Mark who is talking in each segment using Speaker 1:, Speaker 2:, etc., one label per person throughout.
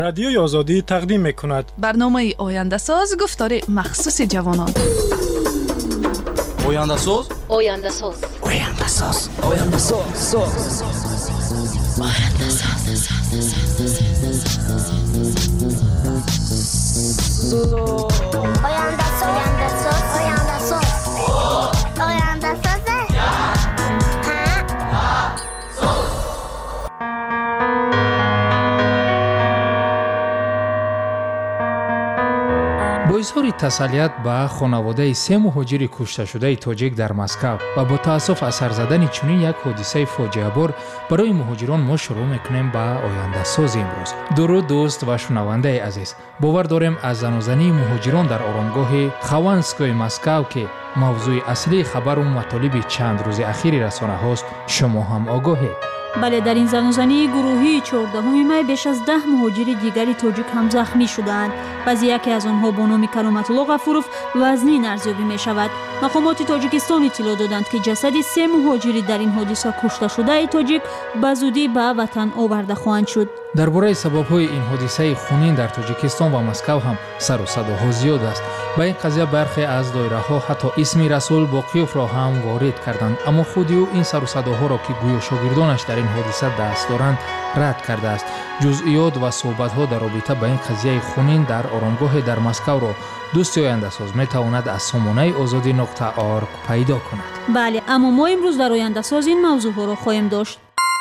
Speaker 1: رادیوی آزادی تقدیم می‌کند
Speaker 2: برنامه آینده ساز گفتار مخصوص جوانان.
Speaker 3: آینده ساز
Speaker 4: آینده ساز
Speaker 3: آینده ساز آینده ساز
Speaker 5: با اظهار تسلیت به خانواده 3 مهاجر کشته شده تاجیک در مسکو و با تأسف اثر زدن چنین یک حادثه فاجعه بار برای مهاجران ما شروع میکنیم به آینده ساز امروز. درود دوست و شنونده عزیز، باور داریم از زن و زنی مهاجران در آرامگاه خوانسکوی مسکو که موضوع اصلی خبر و مطالب چند روز اخیر رسانه هاست شما هم آگاهید.
Speaker 6: بله، در این زنوزنی گروهی 14 می بیش از 10 مهاجر دیگری تاجیک هم زخمی شدند. بعضی یکی از آنها با نام کرامت الله غفورов وزنی ارزیابی می شود. مقامات تاجیکستان اطلاع دادند که جسد 3 مهاجری در این حادثه کشته شده تاجیک به زودی به وطن آورده خواهند شد.
Speaker 5: درباره سبب‌های این حادثه خونین در تاجیکستان و مسکو هم سر و صداها زیاد است. با این قضیه برخی از دایره‌ها حتی اسم رسول باقیوف را هم وارد کردند، اما خود او این سر و صداها را که گویا شاگردانش در این حادثه دست دارند رد کرده است. جزئیات و صحبت‌ها در رابطه با این قضیه خونین در آرامگاه در مسکو را دوست آینده ساز می‌تواند از سامانه azadi.org پیدا کند.
Speaker 6: بله، اما ما امروز در آینده ساز این موضوع‌ها را خواهیم داشت.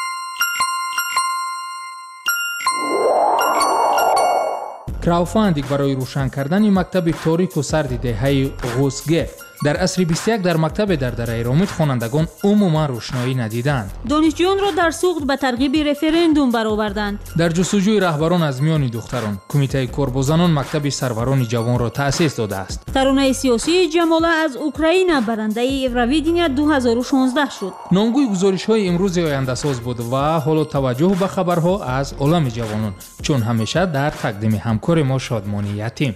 Speaker 5: کراوفاندینگ برای روشن کردن مکتب تاریک و سرد دهه غوسگه در عصر 21 در مکتب در دره ایرامید خوانندگان عموما روشنایی ندیدند.
Speaker 6: دانشجویان را در سوخت به ترغیب رفراندوم برآوردند.
Speaker 5: در جستجوی رهبران از میان دختران، کمیته کاربازان مکتب سروران جوان را تأسیس داده است.
Speaker 6: ترانه سیاسی جماله از اوکراین برنده ایرویدینیا 2016 شد.
Speaker 5: نامگوی گزارش‌های امروز آینده ساز بود و حالا توجه به خبرها از عالم جوانان، چون همیشه در تقدیم همکار ما شادمانی یتیم.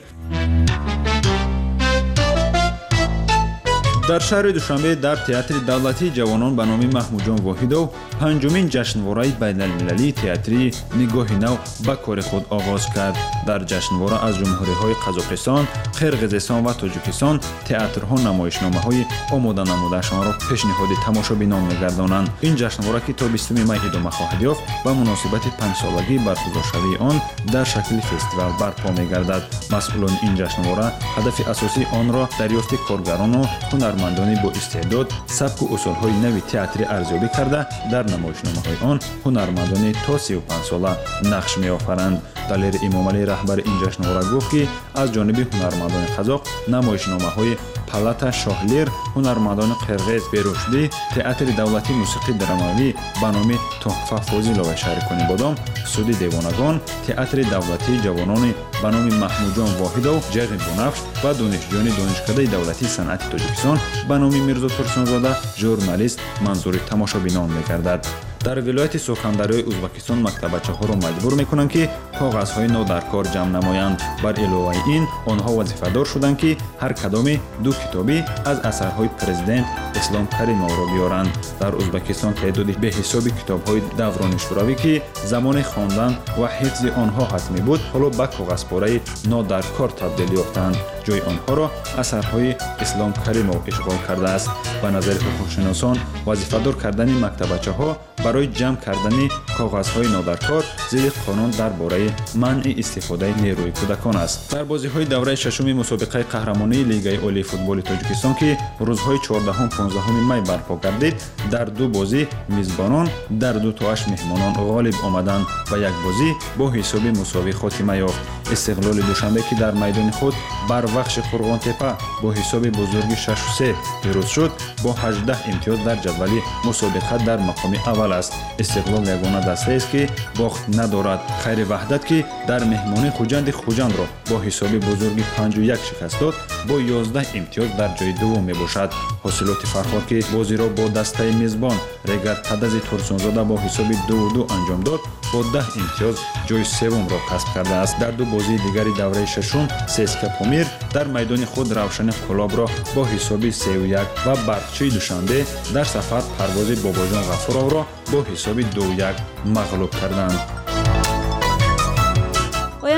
Speaker 7: در شهر دوشنبه در تئاتر دولتی جوانان به نام محمود واحدов پنجمین جشنواره بین‌المللی تئاتری نگاهی نو به کار خود آغاز کرد. در جشنواره از جمهوری‌های قزاقستان، قرقیزستان و تاجیکستان تئاترها نمایشنامه‌های آماده نموده‌شان را پیشنهاد تماشابینان می‌گردانند. این جشنواره که تا 20 می ادامه خواهد یافت به مناسبت 5 سالگی برگزارشوی آن در شکل فستیوال برپا می‌گردد. مسئولان این جشنواره هدف اساسی آن را دریافت کارگران و هنرمندانی با استعداد سبک و اصول‌های نوی تئاتری ارزیابی کرده در نمایشنامه‌های آن هنرمندانی تا 35 ساله نقش می‌آفرند. دلیر امامعلی رهبر این جشنواره گفت که از جانب هنرمندان قزاق نمایشنامه‌های پالاتا شاهلیر، هنرمندان قرقیز بیروشدی، تئاتر دولتی موسیقی درامایی به نام تحفه فاضل و شهرکانی بادام، سودی دیوانگان، تئاتر دولتی جوانان به نام محمود واحدов، جغ بنفش و دانشجویان دانشکده دولتی صنعت تاجیکستان به نام میرزا ترسونزاده ژورنالیست منظور تماشابینان می‌گردد. در ولایت سخنوری ازبکستان مکتبچه‌ها را مجبور می‌کنند که کاغذهای نو در کار جمع نمایند. بر علاوه این آنها وظیفه‌دار شدند که هر کدام 2 کتابی از اثرهای پرزیدنت اسلام کریمov را بیارند. در ازبکستان تعداد به حسابی کتاب‌های دوران شوروی که زمان خواندن و حفظ آنها حتمی بود حالا به کاغذپاره نو در کار تبدیل یافتند. جای آنها را اثرهای اسلام کریمov اشغال کرده است. به نظر حقوق‌شناسان وظیفه‌دار کردن مکتبچه‌ها برای جمع کردن کاغذهای نادرکار زیر قانون درباره منع استفاده نیروی کودکان است. در بازی‌های دوره ششم مسابقه قهرمانی لیگ عالی فوتبال تاجیکستان که روزهای 14 و 15 می برپا گردید، در 2 بازی میزبانان در 2-8 مهمانان غالب آمدند و یک بازی با حساب مساوی خاتمه یافت. استقلال دوشنبه که در میدان خود بر بخش قرغان تپه با حساب بزرگ 6-3 پیروز شد، با 18 امتیاز در جدول مسابقه در مقام اول است. استقلال یگانه دسته است که باخت ندارد. خیر وحدت که در مهمانی خوجند را با حساب بزرگ 5-1 شکست داد، با 11 امتیاز در جای دوم میباشد. حاصلات فرخار که بازی را با دسته میزبان رگر تدز ترسونزاده با حساب 2-2 انجام داد، با 10 امتیاز جای سوم را کسب کرده است. در 2 بازی دیگری دوره ششم سسکا پامیر در میدان خود روشن قلاب را با حساب 3-1 و برقچی دوشنبه در سفر پرواز باباجان غفورov را با حساب 2-1 مغلوب کردند.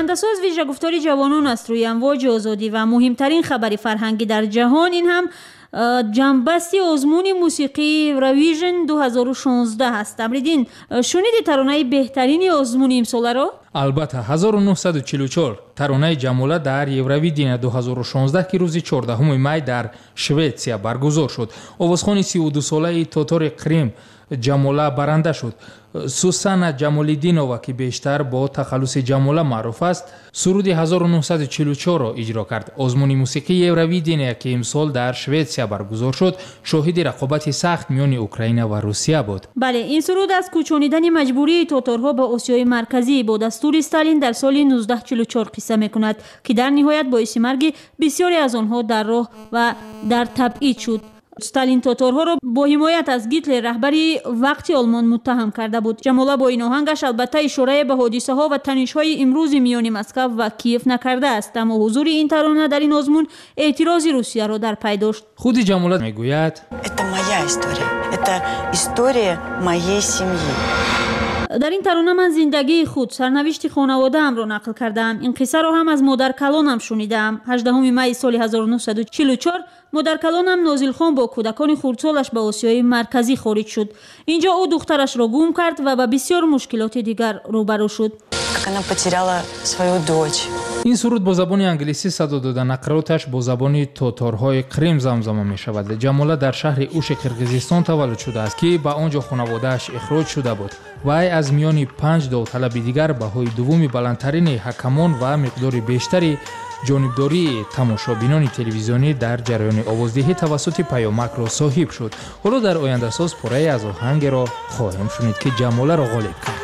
Speaker 6: آینده‌ساز ویژه گفتار جوانان است روی امواج آزادی و مهمترین خبر فرهنگی در جهان. این هم جنبستی آزمون موسیقی رویژن 2016 هست. امریدین شنیدی ترانه بهترین آزمون امساله رو؟
Speaker 5: البته 1944 ترانه جموله در یورویدین 2016 که روز 14 می در شویتسیا برگزار شد. آوازخوان 32 ساله تاتار قریم جموله برنده شد. سوسانا جمالیدینووا که بیشتر با تخلص جموله معروف است، سرود 1944 را اجرا کرد. آزمون موسیقی یورویدین که امسال در شویتسیا برگزار شد، شاهد رقابت سخت میان اوکراین و روسیه بود.
Speaker 6: بله، این سرود از کوچانیدن مجبوری تاتارها به آسیای مرکزی با دستور استالین در سال 1944 قصه میکند که در نهایت باعث مرگ بسیاری از آنها در راه و در تبعید شد. استالین تاتارها را با حمایت از گیتلر رهبری وقتی آلمان متهم کرده بود. جموله با این آهنگش البته اشاره به حادثه ها و تنش های امروز میان مسکو و کیف نکرده است، اما حضور این ترانه در این آزمون اعتراض روسیه را در پی داشت.
Speaker 5: خود جموله میگوید
Speaker 4: Это моя история. Это история моей семьи.
Speaker 6: در این ترانه من زندگی خود، سرنوشت خانواده ام را نقل کردم. این قصه را هم از مادر کلانم شنیدم. 18 می سال 1944 مادر کلانم نازل خان با کودکان خردسالش به آسیای مرکزی خارج شد. اینجا او دخترش را گم کرد و به بسیار مشکلات دیگر روبرو شد.
Speaker 4: Как она потеряла свою дочь.
Speaker 5: این سرود با زبان انگلیسی صدا داده، نقراتش با زبان تاتارهای قریم زمزمه می شود. جموله در شهر اوش قرقیزستان تولد شده است که به آنجا خانواده‌اش اخراج شده بود. وی از میان 5 داوطلب دیگر بهای دوم بلندترین حکمان و مقدار بیشتری جانبداری تماشابینان تلویزیونی در جریان آوازدهی توسط پیامک را صاحب شد. حالا در آینده ساز پاره از آهنگ را خواهیم شنید که جموله را غالب کرد.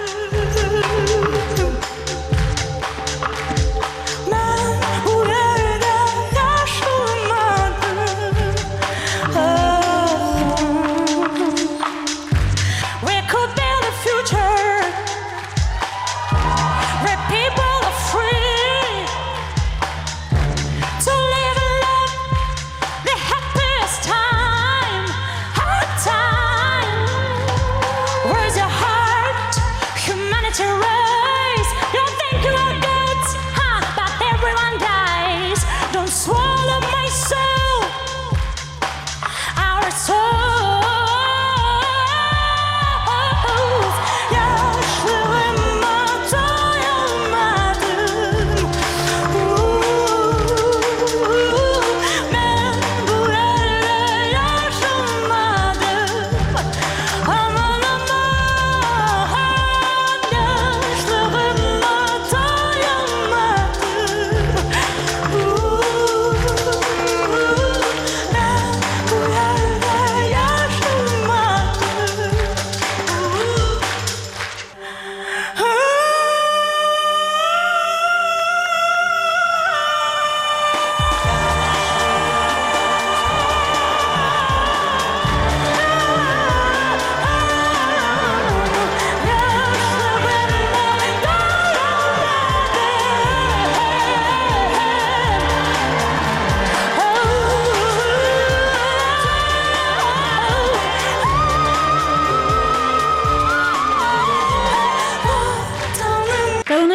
Speaker 5: ترانه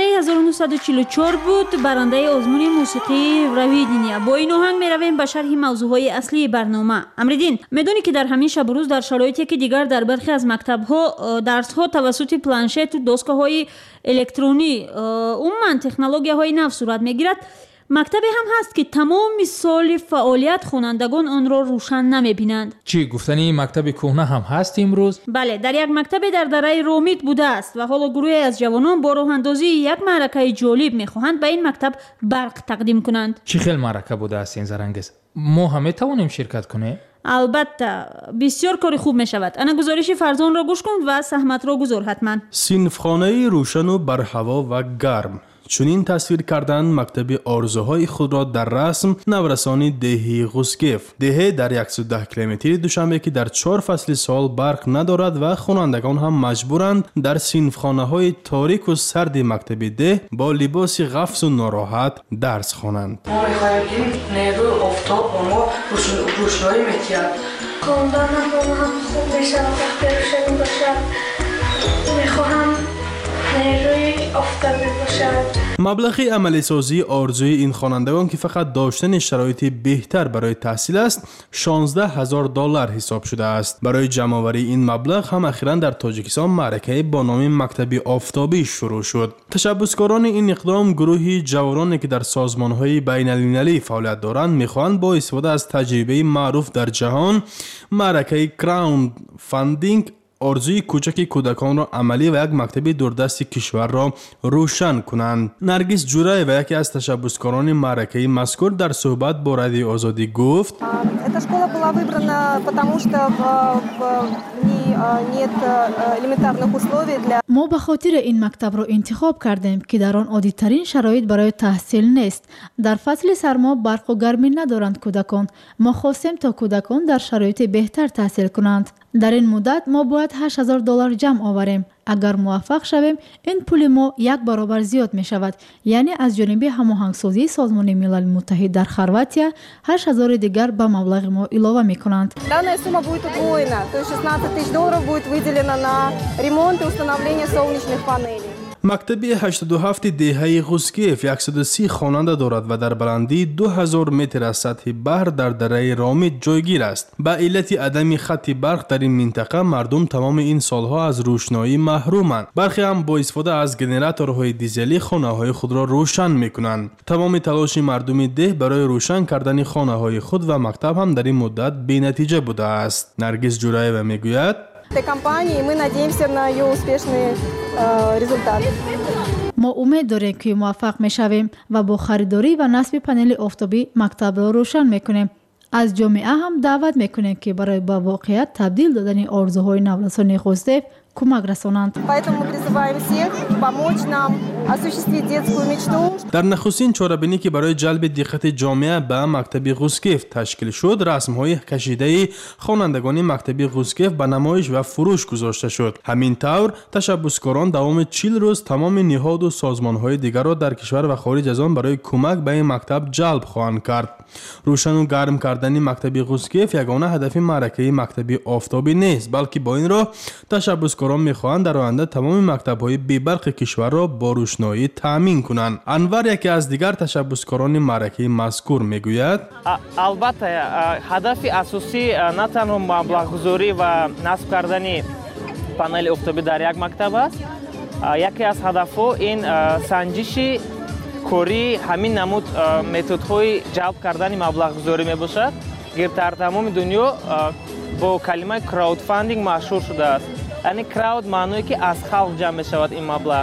Speaker 5: 1944 بود، برنده آزمون موسیقی رویدینیا. با این آهنگ می رویم به شرح موضوعهای اصلی برنامه. امریدین، میدونی که در همین شب و روز در شرایطی که دیگر در برخی از مکتب‌ها درس‌ها توسط پلنشت و دستگاه‌های الکترونی عموماً تکنولوژی‌های نو صورت می‌گیرد، مکتبی هم هست که تمام سال فعالیت خوانندگان آن را روشن نمی‌بینند. چی گفتنی مکتب کهنه هم هست امروز؟
Speaker 6: بله، در یک مکتب در دره رومیت بوده است و حالا گروهی از جوانان با راه اندازی یک معرکه جالب می‌خواهند به این مکتب برق تقدیم کنند.
Speaker 5: چی خیلی معرکه بوده است این زرنگز؟ ما هم می‌توانیم شرکت کنیم؟
Speaker 6: البته بسیار کار خوب می شود. انا گزارش فرزان را گوش کن و سهمت را گذار حتما.
Speaker 8: صنفخانه روشن و برهوا و گرم، چنین تصویر کردن مکتب آرزوهای خود را در رسم نورسانی دهی غوسگیف. دهه در 110 کیلومتری دوشنبه که در 4 فصل سال برق ندارد و خوانندگان هم مجبورند در صنفخانه های تاریک و سرد مکتب ده با لباس غفص و ناراحت درس خوانند.
Speaker 9: ما میخواهیم که نیروی آفتاب ما روشنایی میتید.
Speaker 10: خواندنم با هم خوب بشه و وقتی روشنی باشه. میخواهم
Speaker 9: نیروی آفتابی باشد.
Speaker 8: مبلغ عملی سازی آرزوی این خوانندگان که فقط داشتن شرایط بهتر برای تحصیل است 16,000 دلار حساب شده است. برای جمع‌آوری این مبلغ هم اخیراً در تاجیکستان معرکه با نام مکتب آفتابی شروع شد. تشبثکاران این اقدام گروهی جوانانی که در سازمان‌های بین‌المللی فعالیت دارند می‌خواهند با استفاده از تجربه معروف در جهان معرکه کراون فاندینگ آرزوی کوچک کودکان را عملی و یک مکتب دوردست کشور را روشن کنند. نرگس جورای و یکی از تشبثکاران معرکه مذکور در صحبت با رادیو آزادی گفت:
Speaker 10: Эта школа была выбрана потому что в ней нет элементарных условий для
Speaker 11: ما به خاطر این مکتب را انتخاب کردیم که در آن عادی‌ترین شرایط برای تحصیل نیست. در فصل سرما برق و گرمی ندارند کودکان. ما خواستیم تا کودکان در شرایط بهتر تحصیل کنند. در این مدت ما باید 8,000 دلار جمع آوریم. اگر موفق شویم این پول ما یک برابر زیاد می شود. یعنی از جانب هماهنگسازی سازمان ملل متحد در خرواتیا 8,000 دیگر به مبلغ ما علاوه می کنند.
Speaker 10: Данная сумма будет удвоена, то есть 16 000 долларов будет выделено на ремонт и установление солнечных панелей.
Speaker 8: مکتب 87 دهه غوسگیف 130 خواننده دارد و در بلندی 2000 متر از سطح بحر در دره رامید جایگیر است. به علت عدم خط برق در این منطقه مردم تمام این سالها از روشنایی محرومند. برخی هم با استفاده از گنراتورهای دیزلی خانه‌های خود را روشن می‌کنند. تمام تلاش مردم ده برای روشن کردن خانه‌های خود و مکتب هم در این مدت بی‌نتیجه بوده است. نرگس جورایeva میگوید:
Speaker 10: Этой компании мы надеемся на ее успешный результат.
Speaker 11: ما امید داریم که موفق میشویم و با خریداری و نصب پنل آفتابی مکتب را روشن میکنیم. از جامعه هم دعوت میکنیم که برای به واقعیت تبدیل دادن آرزوهای نورسان غوسگیف کمک رسانند.
Speaker 10: Поэтому мы призываем всех помочь нам осуществить детскую мечту.
Speaker 8: در نخستین چاره‌بینی که برای جلب دقت جامعه به مکتب غوسگیف تشکیل شد، رسم‌های کشیده خوانندگان مکتب غوسگیف به نمایش و فروش گذاشته شد. همین طور تشبثکاران دوام 40 روز تمام نهاد و سازمان‌های دیگر را در کشور و خارج از آن برای کمک به این مکتب جلب خواهند کرد. روشن و گرم کردن مکتب غوسگیف یگانه هدف معرکه مکتب آفتابی نیست، بلکه با این راه تشبثکاران می‌خواهند در آینده تمام مکتب‌های بی‌برق کشور را با روشنایی تامین کنند. انور یکی از دیگر تشبثکاران معرکه مذکور میگوید:
Speaker 12: البته هدف اساسی نه تنها مبلغ‌گذاری و نصب کردن پنل آفتابی در یک مکتب است. یکی از هدف‌ها این سنجش کاری همین نمود متدهای جلب کردن مبلغ‌گذاری میباشد. در تمام دنیا با کلمه کراود فاندینگ مشهور شده است. یعنی کراود معنی که از خلق جمع می‌شود این مبلغ.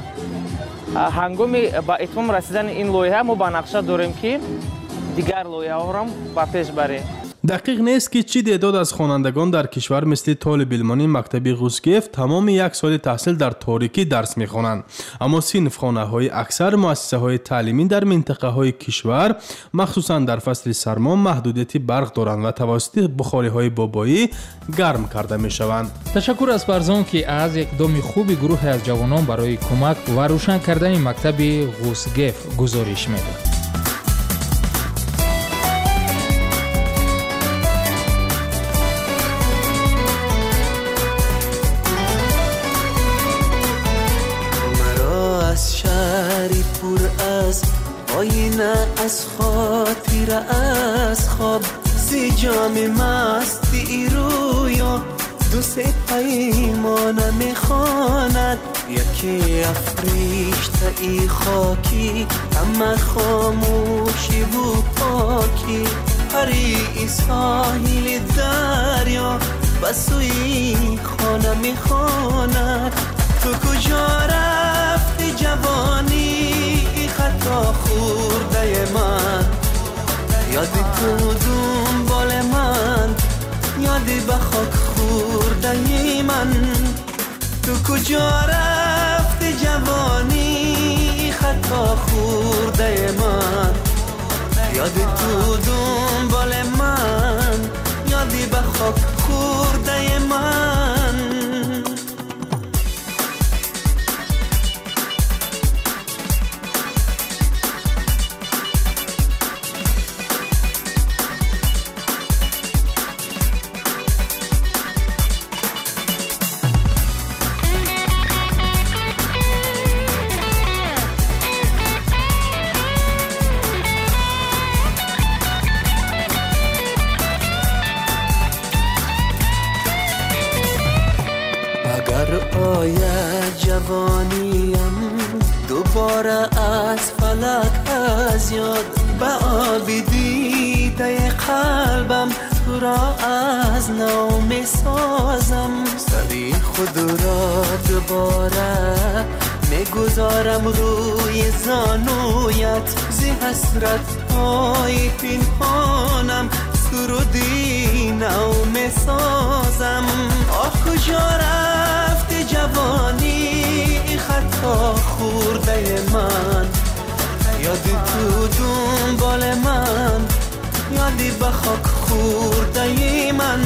Speaker 12: هنگامی با اتمام رسیدن این لایحه ما با نقشه داریم که دیگر لایحه‌ها را با پیش بریم.
Speaker 8: دقیق نیست که چی تعداد از خوانندگان در کشور مثل طالب علمان مکتب غوسگیف تمام یک سال تحصیل در تاریکی درس می‌خوانند، اما صنفخانه‌های اکثر مؤسسه‌های تعلیمی در منطقه‌های کشور مخصوصاً در فصل سرما محدودیت برق دارند و توسط بخاری‌های بابایی گرم کرده می‌شوند.
Speaker 5: تشکر از فرزان که از اقدام خوب گروه از جوانان برای کمک و روشن کردن مکتب غوسگیف گزارش می‌دهد.
Speaker 13: آینه از خاطر از خواب سی جام مستی رویا دو سه پیمانه میخواند یکی افریشته ای خاکی همه خاموشی و پاکی پری ساحل دریا بسوی خانه میخواند تو کجا رفتی جوانی خطا خورده من یادی تو دنبال من یادی به خاک خورده من تو کجا رفتی جوانی خطا خورده من یادی تو دنبال من یادی به خاک خورده من جوانیم دوباره از فلک از یاد به آبی دیده قلبم تو را از نو می سازم سری خود را دوباره میگذارم روی زانویت زی حسرت های پنهانم سرودی نو می سازم آه کجا رفت جوانی خطا خورده من یادی تو دنبال من یادی به خاک خورده من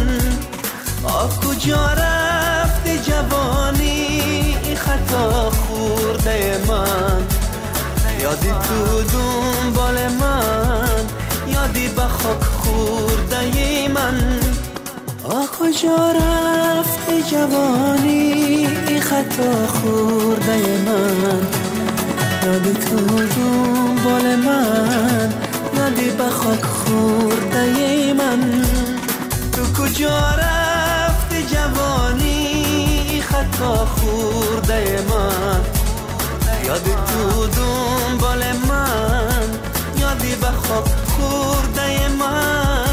Speaker 13: آه کجا رفت جوانی خطا خورده من یادی تو دنبال من یادی به خاک خورده من آه کجا رفت جوانی خطا خورده من یادی تو دنبال من یادی به خاک خورده من تو کجا رفت جوانی خطا خورده من یادی تو دنبال من یادی به خاک خورده من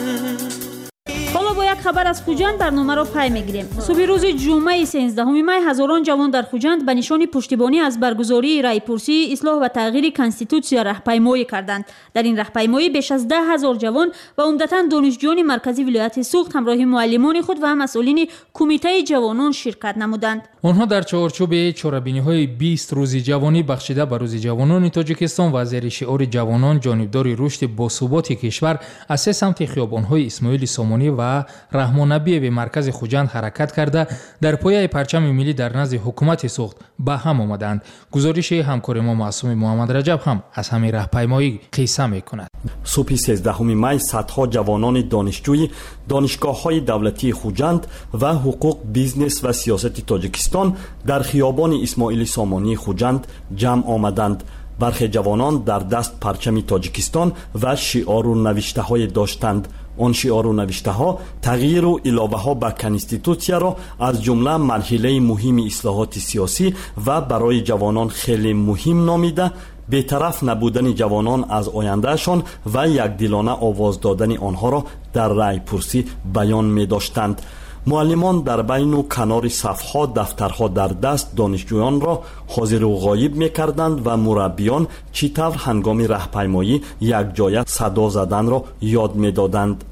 Speaker 6: حالا با یک خبر از خوجند برنامه را پی میگیریم. صبح روز جمعه 13 می هزاران جوان در خوجند به نشان پشتیبانی از برگزاری رایپرسی اصلاح و تغییر کانستیتوسیا راهپیمایی کردند. در این راهپیمایی بیش از 10,000 جوان و عمدتاً دانشجویان مرکزی ولایت سوخت همراه معلمان خود و مسئولین کمیته جوانان شرکت نمودند.
Speaker 5: آنها در چارچوب چاره‌بینی‌های 20 روز جوانی بخشیده به روز جوانان تاجیکستان و زیر شعار جوانان جانبدار رشد باثبات کشور از سه سمت خیابان‌های اسماعیل سامانی و رحمان نبی به مرکز خوجند حرکت کرده در پایه پرچم ملی در نزد حکومت سوخت به هم آمدند. گزارش همکار ما معصوم محمد رجب هم از همین راهپیمایی قصه می‌کند.
Speaker 14: صبح 13 می صدها جوانان دانشجوی دانشگاه‌های دولتی خوجند و حقوق بیزنس و سیاست تاجیکستان در خیابان اسماعیل سامانی خوجند جمع آمدند. برخی جوانان در دست پرچم تاجیکستان و شعار و نوشته‌های داشتند. آن شعار و نوشته‌ها تغییر و علاوه‌ها به کانستیتوسیا را از جمله مرحله مهم اصلاحات سیاسی و برای جوانان خیلی مهم نامیده، بی‌طرف نبودن جوانان از آیندهشان و یکدلانه آواز دادن آنها را در رایپرسی بیان می‌داشتند. معلمان در بین و کنار صفها دفترها در دست دانشجویان را حاضر و غایب می‌کردند و مربیان چطور هنگام راهپیمایی یک جای صدا زدن را یاد می‌دادند.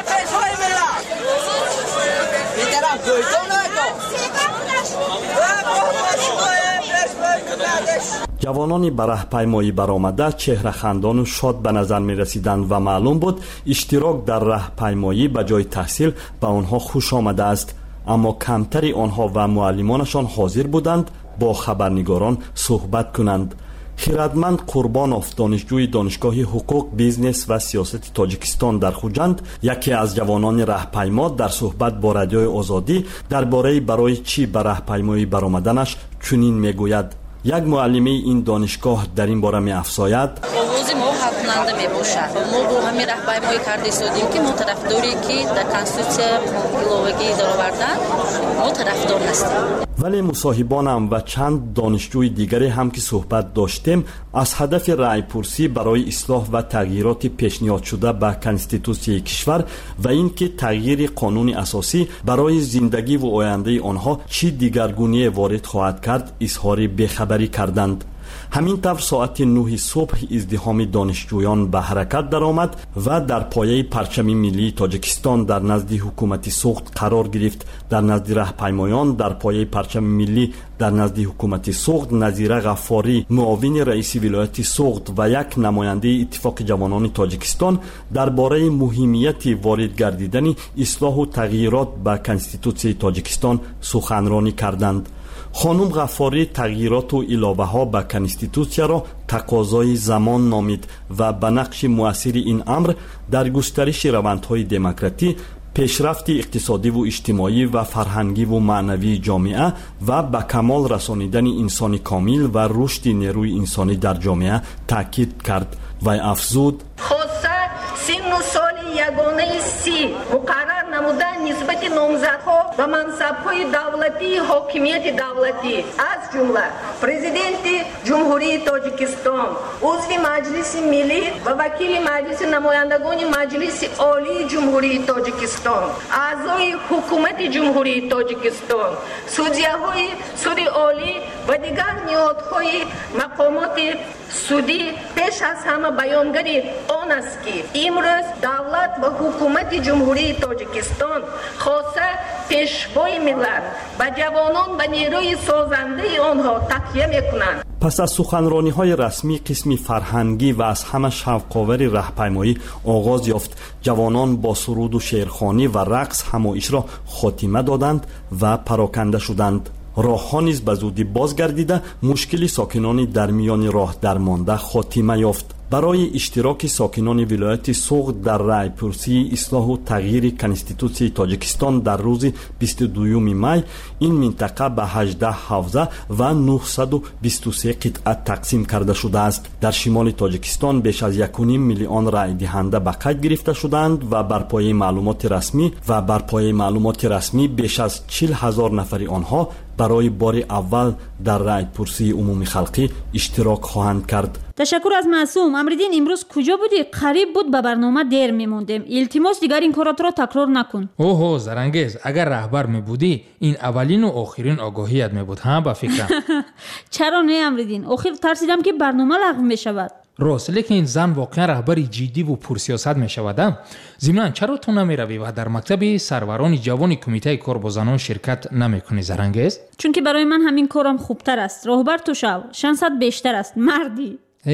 Speaker 14: جوانانی به راهپیمایی برآمده چهره خندان و شاد به نظر می رسیدند و معلوم بود اشتراک در راهپیمایی به جای تحصیل به آنها خوش آمده است، اما کمتری آنها و معلمانشان حاضر بودند با خبرنگاران صحبت کنند. خیرتمند قربانوف دانشجوی دانشگاه حقوق بیزنس و سیاست تاجیکستان در خوجند یکی از جوانان راهپیما در صحبت با رادیوی آزادی درباره برای چی به راهپیمایی برآمدنش چنین میگوید. یک معلمه این دانشگاه در این باره می افزاید:
Speaker 15: آواز ما حل کننده می باشد. ما با همین راهپیمایی کرده شدیم که ما طرفداری که در کانستیتوسیا ایلاوگی در آوردن ما طرفدار هستیم.
Speaker 14: ولی مصاحبانم و چند دانشجوی دیگری هم که صحبت داشتیم از هدف رایپرسی برای اصلاح و تغییرات پیشنهاد شده به کانستیتوسیای کشور و اینکه تغییر قانون اساسی برای زندگی و آینده آنها چی دیگرگونی وارد خواهد کرد اظهار بیخبری کردند. همین طور ساعت 9 صبح ازدحام دانشجویان به حرکت درآمد و در پایه پرچم ملی تاجیکستان در نزد حکومت سوخت قرار گرفت. در نزد راهپیمایان در پایه پرچم ملی در نزد حکومت سوخت نظیره غفاری معاون رئیس ولایت سوخت و یک نماینده اتفاق جوانان تاجیکستان درباره مهمیت وارد گردیدن اصلاح و تغییرات به کانستیتوسیای تاجیکستان سخنرانی کردند. خانم غفاری تغییرات و علاوه‌ها به کانستیتوسیا را تقاضای زمان نامید و به نقش مؤثر این امر در گسترش روندهای دموکراسی، پیشرفت اقتصادی و اجتماعی و فرهنگی و معنوی جامعه و به کمال رسانیدن انسان کامل و رشد نیروی انسانی در جامعه تاکید کرد و افزود:
Speaker 16: خاصه سن و سال یگانه سی مقرر намудан нисбати номзадҳо ба мансабҳои давлатии ҳокимияти давлатӣ аз ҷумла президенти ҷумҳурии Тоҷикистон, узви маҷлиси миллӣ ва вакили маҷлиси намояндагони маҷлиси олии ҷумҳурии Тоҷикистон, аъзои ҳукумати ҷумҳурии Тоҷикистон, судяҳои суди олӣ ва дигар ниҳодҳои мақомоти судӣ пеш аз ҳама баёнгари он аст ки имрӯз давлат ва ҳукумати ҷумҳурии Тоҷикистон хоса пешвои миллат ба ҷавонон ва нерӯи созандаи онҳо такя мекунанд.
Speaker 14: пас аз суханрониҳои расмӣ қисми фарҳангӣ ва аз ҳама шавқовари раҳпаймоӣ оғоз ёфт. ҷавонон бо суруду шеърхонӣ ва рақс ҳамоишро хотима доданд ва пароканда шуданд. роҳҳо низ ба зудӣ бозгардида мушкили сокинони дар миёни роҳ дармонда хотима ёфт. барои иштироки сокинони вилояти Суғд дар райпурсии ислоҳу тағйири конститутсияи Тоҷикистон дар рӯзи 22 май ин минтақа ба 18 ҳавза ва 923 қитъа тақсим карда шудааст. дар шимоли Тоҷикистон беш аз 1.5 миллион райдиҳанда ба қайд гирифта шуданд ва бар пояи маълумоти расмӣ беш аз 40 000 нафари онҳо барои бори аввал дар райпурсии умуми халқӣ иштирок хоҳанд кард.
Speaker 6: ташаккур аз Маъсум. Амриддин, имрӯз куҷо будӣ? қариб буд ба барнома дер мемондем. илтимос дигар ин коротро такрор накун.
Speaker 5: оҳо Зарангез, агар раҳбар мебудӣ ин аввалину охирин огоҳият мебуд. ҳа ба фикрам.
Speaker 6: чаро не Амриддин, охир тарсидам ки барнома лағв мешавад.
Speaker 5: рост, лекин зан воқеан раҳбари ҷиддиву пурсиёсат мешавадам. зимнан чаро ту намеравӣ ва дар мактаби сарварони ҷавони кумитаи кор бо занон ширкат намекунӣ Зарангез?
Speaker 6: чунки барои ман ҳамин корам хубтар аст. роҳбар ту шав, шансат бештар аст, мардӣ.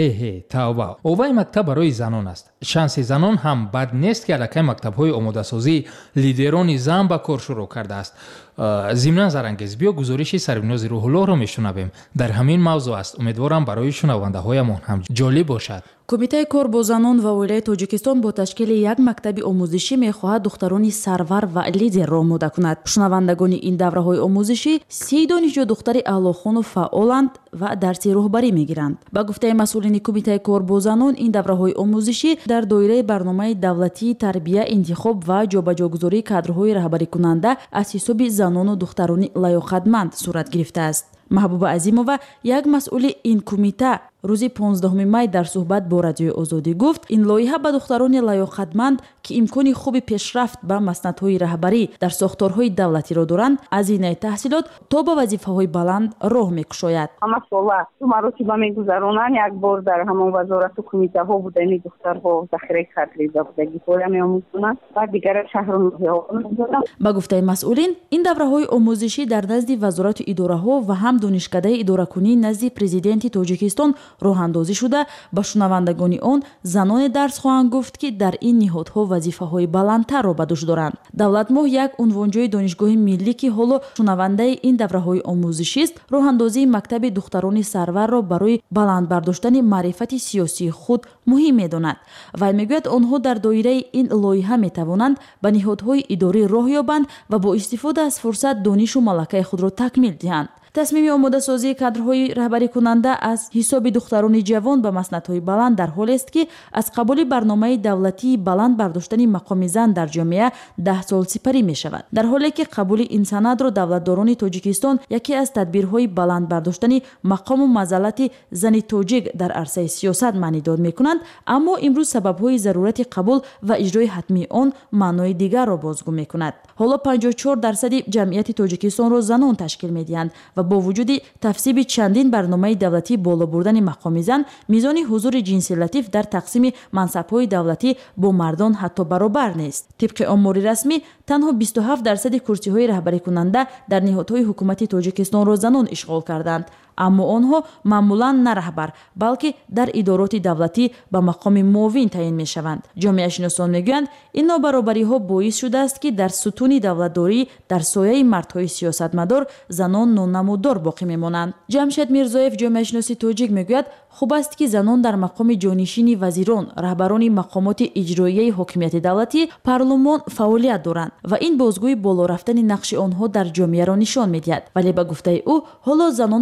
Speaker 6: тавба, оваи мактаб барои занон аст. шанси занон ҳам бад нест ки аллакай мактабҳои омодасозии лидерони зан ба кор шурӯъ кардааст. зимнан Зарангез, биё гузориши Сарвинози Рӯҳуллоҳро мешунавем. дар ҳамин мавзӯъ аст. умедворам барои шунавандаҳоямон ҳам ҷолиб бошад.
Speaker 17: кумитаи кор бо занон ва оилаи Тоҷикистон бо ташкили як мактаби омӯзишӣ мехоҳад духтарони сарвар ва лидерро омода кунад. шунавандагони ин давраҳои омӯзишӣ 30 донишҷӯ духтари аълохону фаъоланд ва дарси роҳбарӣ мегиранд. ба гуфтаи масъулини кумитаи кор бо занон, ин давраҳои омӯзишӣ дар доираи барномаи давлатии тарбия, интихоб ва ҷобаҷогузории кадрҳои раҳбарикунанда аз ҳисоби занону духтарони лаёқатманд сурат гирифтааст. маҳбуба азимова, як масъули ин кумита, рӯзи 15 май дар суҳбат бо Радиои Озодӣ гуфт, ин лоиҳа ба духтарони лаёқатманд ки имкони хуби пешрафт ба маснадҳои раҳбарӣ дар сохторҳои давлатиро доранд, аз инаи таҳсилот то ба вазифаҳои баланд роҳ мекушояд.
Speaker 18: ҳама сола ду маротиба мегузаронанд. як бор дар ҳамон вазорату кумитаҳо будани духтарҳо захираи кадри будагиҳоя меомӯзонанд ва дигара шаҳрноҳиҳо мегузаранд.
Speaker 17: ба гуфтаи масъулин, ин давраҳои омӯзишӣ дар назди вазорату идораҳо ва ҳам донишкадаи идоракунӣ назди президенти Тоҷикистон роҳандозӣ шуда, ба шунавандагони он заноне дарс хоҳанд гуфт ки дар ин ниҳодҳо вазифаҳои баландтарро ба дӯш доранд. Давлатмоҳ, як унвонҷои донишгоҳи миллӣ ки ҳоло шунавандаи ин давраҳои омӯзишист, роҳандозии мактаби духтарони сарварро барои баланд бардоштани маърифати сиёсии худ муҳим медонад. вай мегӯяд, онҳо дар доираи ин лоиҳа метавонанд ба ниҳодҳои идорӣ роҳ ёбанд ва бо истифода аз фурсат донишу малакаи худро такмил диҳанд. тасмими омодасозии кадрҳои раҳбарикунанда аз ҳисоби духтарони ҷавон ба маснадҳои баланд дар ҳолест ки аз қабули барномаи давлатии баланд бардоштани мақоми зан дар ҷомеа 10 сол сипарӣ мешавад. дар ҳоле ки қабули ин санадро давлатдорони Тоҷикистон яке аз тадбирҳои баланд бардоштани мақому мазаллати зани тоҷик дар арсаи сиёсат маънӣ дод мекунанд, аммо имрӯз сабабҳои зарурати қабул ва иҷрои ҳатмии он маънои дигарро бозгӯ мекунад. ҳоло 54% ҷамъияти Тоҷикистонро занон ташкил медиҳанд ва бо вуҷуди тавсиби чандин барномаи давлатӣ боло бурдани мақоми зан, мизони ҳузури ҷинси латиф дар тақсими мансабҳои давлатӣ бо мардон ҳатто баробар нест. тибқи омори расмӣ, танҳо 27% курсиҳои раҳбарикунанда дар ниҳодҳои ҳукумати Тоҷикистонро занон ишғол карданд. аммо онҳо маъмулан на раҳбар, балки дар идороти давлатӣ ба мақоми муовин таъин мешаванд. ҷомеашиносон мегӯянд, ин нобаробариҳо боис шудааст ки дар сутуни давлатдорӣ дар сояи мардҳои сиёсатмадор занон нонамуддор боқӣ мемонанд. ҷамшед Мирзоев, ҷомеашиноси тоҷик, мегӯяд, хуб аст ки занон дар мақоми ҷонишини вазирон, раҳбарони мақомоти иҷроияи ҳокимияти давлатӣ, парлумон фаъолият доранд ва ин бозгӯи боло рафтани нақши онҳо дар ҷомеаро нишон медиҳад. вале ба гуфтаи ӯ, ҳоло занону духтарон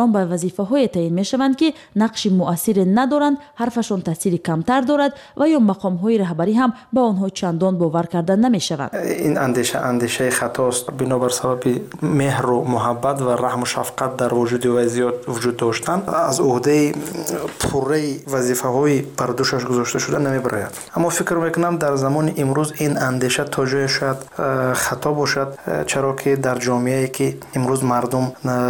Speaker 17: دختران به وظیفه‌های تعیین می‌شوند که نقش مؤثری ندارند، حرفشان تاثیر کمتر دارد و یا مقام‌های رهبری هم به آنها چندان باور کرده نمی‌شوند.
Speaker 19: این اندیشه خطاست. بنابر سبب مهر و محبت و رحم و شفقت در وجود وجود داشتن از عهده پوره وظیفه‌های بر دوشش گذاشته شده نمی‌براید. اما فکر می‌کنم در زمان امروز این اندیشه تا جای شاید خطا باشد، چرا که در جامعه‌ای که امروز مردم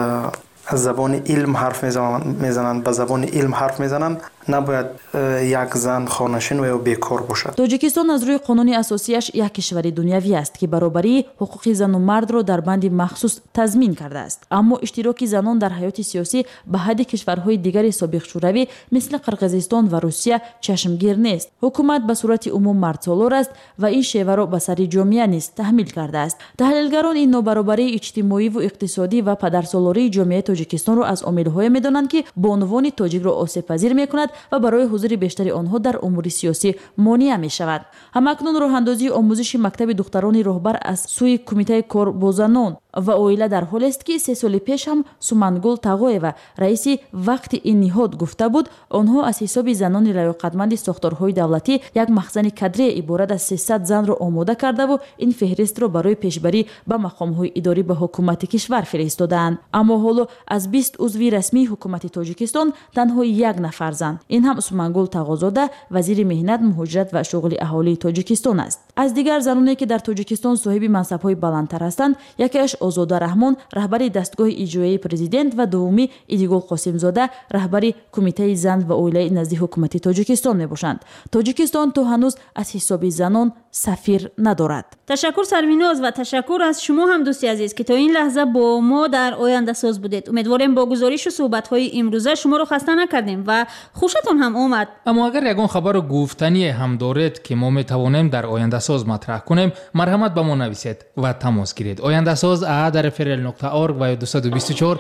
Speaker 19: از زبان علم حرف میزنند، به زبان علم حرف میزنند، نباید یک زن خانه‌نشین و یا بیکار باشد.
Speaker 17: تاجیکستان از روی قانون اساسیش یک کشور دنیوی است که برابری حقوق زن و مرد را در بند مخصوص تضمین کرده است. اما اشتراک زنان در حیات سیاسی به حد کشورهای دیگر سابق شوروی مثل قرقیزستان و روسیه چشمگیر نیست. حکومت به صورت عموم مردسالار است و این شیوه را به سر جامعه نیز تحمیل کرده است. تحلیلگران این نابرابری اجتماعی و اقتصادی و پدرسالاری جامعه تاجیکستان را از عامل‌های می‌دانند که به عنوان تاجیک را آسیب‌پذیر می‌کند و برای حضور بیشتری آنها در امور سیاسی مانع می شود. همکنون راهاندازی آموزش مکتب دختران راهبر از سوی کمیته کار با زنان و اویله در حال است که 3 سال پیش هم سومنگل تقویه رئیس وقت این نهاد گفته بود آنها از حساب زنان لیاقتمند ساختارهای دولتی یک مخزن کادری عبارت از 300 زن را آماده کرده و این فهرست را برای پیشبری به مقام‌های اداری به حکومت کشور فرستادند. اما حالا از 20 عضو رسمی حکومت تاجیکستان تنها یک نفر زن، این هم سومنگل تقازاده وزیر مهنت، مهاجرت و شغل اهالی تاجیکستان است. از دیگر زنانی که در تاجیکستان صاحب منصب‌های بلندتر هستند، یکیش آزاده رحمان رهبر دستگاه اجرایی پرزیدنت و دومی ایدیگل قاسمزاده رهبر کمیته زن و اویله نزد حکومت تاجیکستان میباشند. تاجیکستان تا هنوز از حساب زنان سفیر ندارد.
Speaker 6: تشکر سرمیناز و تشکر از شما هم دوستی عزیز که تا این لحظه با ما در آینده ساز بودید. امیدواریم با گزارش و صحبت‌های امروزه شما رو خسته نکردیم و خوشتون هم اومد.
Speaker 5: اما اگر یگان خبر گفتنی هم دارید که ما میتوانیم در آینده ساز مطرح کنیم، مرحمت به ما نویسید و تماس گیرید. آینده ساز @frl.org و 224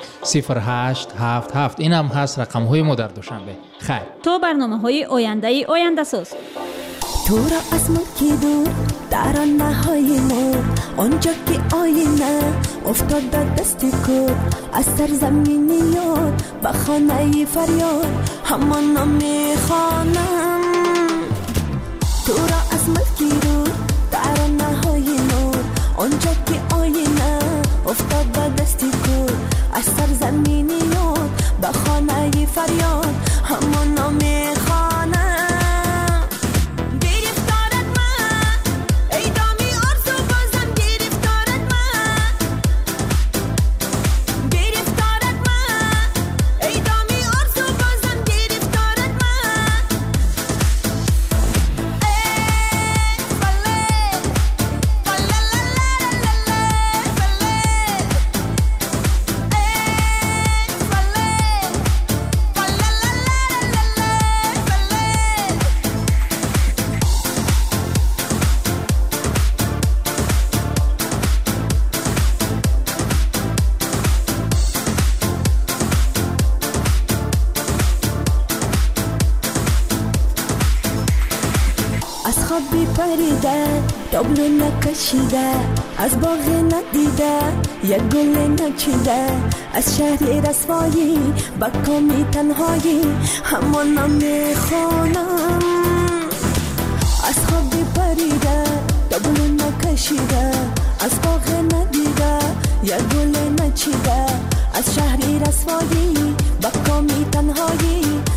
Speaker 5: 0877. این هم هست رقم های ما در دوشنبه. خیر
Speaker 6: تا برنامه‌های آینده ساز.
Speaker 13: تو را از ملکی دور در آنهای نور، آنجا که آینه افتاد در دست کور، از سرزمینی یاد به خانه فریاد همان میخوانم. تو را از ملکی دور در آنهای نور، آنجا که آینه افتاد در دست کور، از سرزمینی یاد به خانه فریاد همان میخوانم. تابلو نکشیده از باغ ندیده، یک گل نچیده از شهر رسوایی با کامی تنهایی همان میخوانم. از خوابی پریده تابلو نکشیده از باغ ندیده، یک گل نچیده از شهر رسوایی با کامی تنهایی